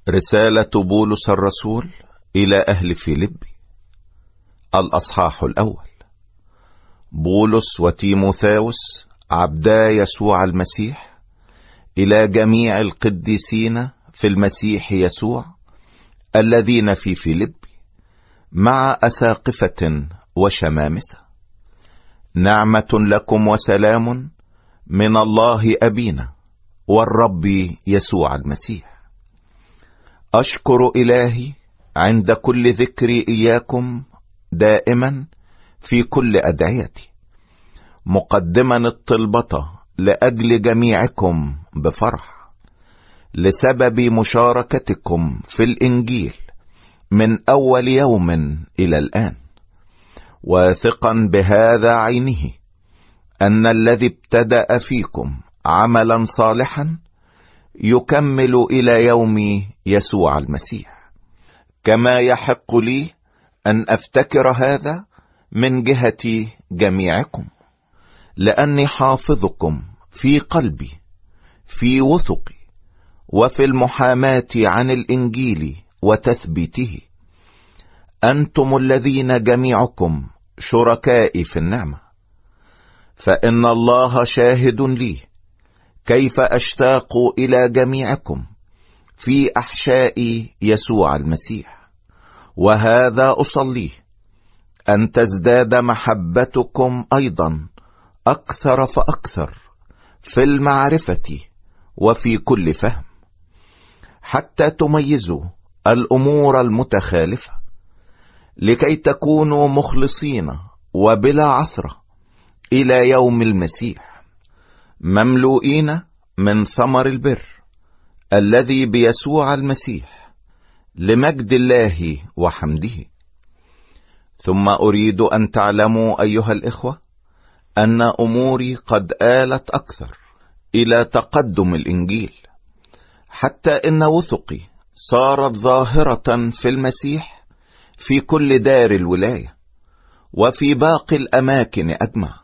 رسالة بولس الرسول إلى أهل فيلبي، الأصحاح الأول. بولس وتيموثاوس عبدا يسوع المسيح، إلى جميع القديسين في المسيح يسوع الذين في فيلبي، مع أساقفة وشمامسة. نعمة لكم وسلام من الله أبينا والرب يسوع المسيح. أشكر إلهي عند كل ذكر إياكم دائما في كل أدعيتي، مقدما الطلبة لأجل جميعكم بفرح، لسبب مشاركتكم في الإنجيل من أول يوم إلى الآن، واثقا بهذا عينه أن الذي ابتدأ فيكم عملا صالحا يكمل إلى يوم يسوع المسيح. كما يحق لي أن أفتكر هذا من جهة جميعكم، لأني حافظكم في قلبي في وثقي وفي المحاماة عن الإنجيل وتثبيته، أنتم الذين جميعكم شركائي في النعمة. فإن الله شاهد لي كيف أشتاق إلى جميعكم في أحشاء يسوع المسيح، وهذا أصليه أن تزداد محبتكم أيضا أكثر فأكثر في المعرفة وفي كل فهم، حتى تميزوا الأمور المتخالفة، لكي تكونوا مخلصين وبلا عثرة إلى يوم المسيح، مملوئين من ثمر البر الذي بيسوع المسيح لمجد الله وحمده. ثم أريد أن تعلموا أيها الإخوة أن أموري قد آلت أكثر إلى تقدم الإنجيل، حتى إن وثقي صارت ظاهرة في المسيح في كل دار الولاية وفي باقي الأماكن أجمع.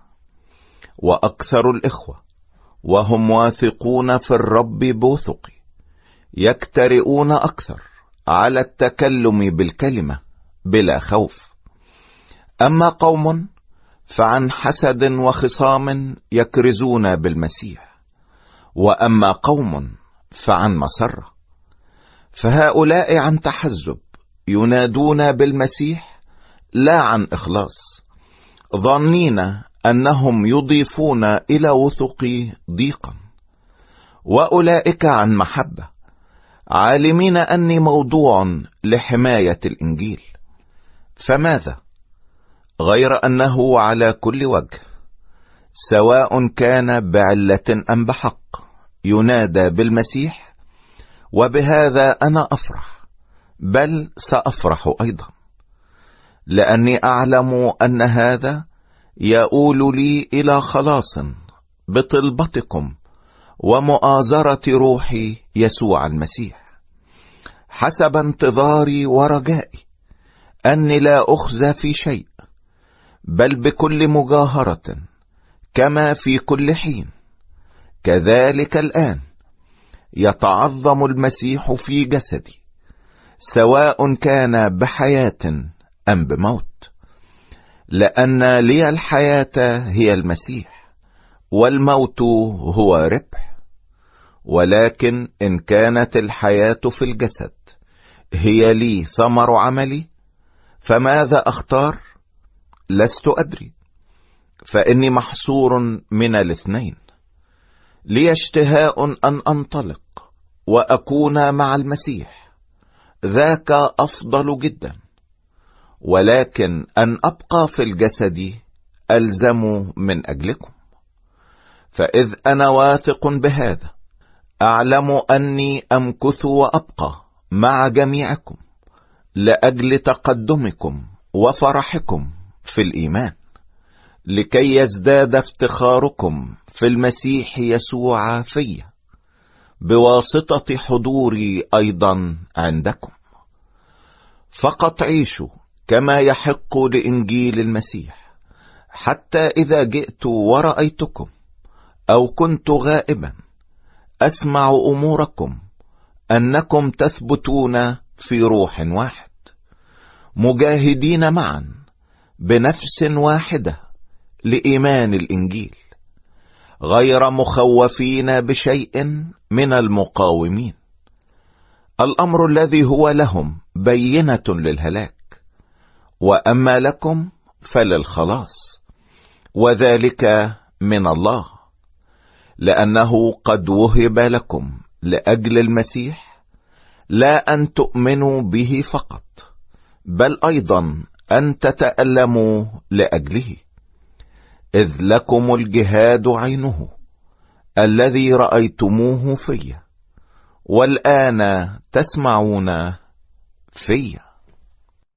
وأكثر الإخوة وهم واثقون في الرب بوثقي يكترئون أكثر على التكلم بالكلمة بلا خوف. أما قوم فعن حسد وخصام يكرزون بالمسيح، وأما قوم فعن مسرة، فهؤلاء عن تحزب ينادون بالمسيح لا عن إخلاص، ظنين أنهم يضيفون إلى وثقي ضيقا. وأولئك عن محبة، عالمين أني موضوع لحماية الإنجيل. فماذا؟ غير أنه على كل وجه، سواء كان بعلة أم بحق، ينادى بالمسيح، وبهذا أنا أفرح، بل سأفرح أيضا، لأني أعلم أن هذا يؤول لي إلى خلاص بطلبتكم ومؤازرة روح يسوع المسيح، حسب انتظاري ورجائي أني لا أخزى في شيء، بل بكل مجاهرة كما في كل حين، كذلك الآن يتعظم المسيح في جسدي، سواء كان بحياة أم بموت. لأن لي الحياة هي المسيح، والموت هو ربح. ولكن إن كانت الحياة في الجسد هي لي ثمر عملي، فماذا أختار؟ لست أدري، فإني محصور من الاثنين. لي اشتهاء أن أنطلق وأكون مع المسيح، ذاك أفضل جدا، ولكن أن أبقى في الجسد ألزم من أجلكم. فإذ أنا واثق بهذا، أعلم أني أمكث وأبقى مع جميعكم لأجل تقدمكم وفرحكم في الإيمان، لكي يزداد افتخاركم في المسيح يسوع في بواسطة حضوري أيضا عندكم. فقط عيشوا كما يحق لإنجيل المسيح، حتى إذا جئت ورأيتكم أو كنت غائبا أسمع أموركم أنكم تثبتون في روح واحد، مجاهدين معا بنفس واحدة لإيمان الإنجيل، غير مخوفين بشيء من المقاومين، الأمر الذي هو لهم بينة للهلاك، وأما لكم فللخلاص، وذلك من الله، لأنه قد وهب لكم لأجل المسيح لا أن تؤمنوا به فقط، بل أيضا أن تتألموا لأجله، إذ لكم الجهاد عينه الذي رأيتموه في، والآن تسمعون في.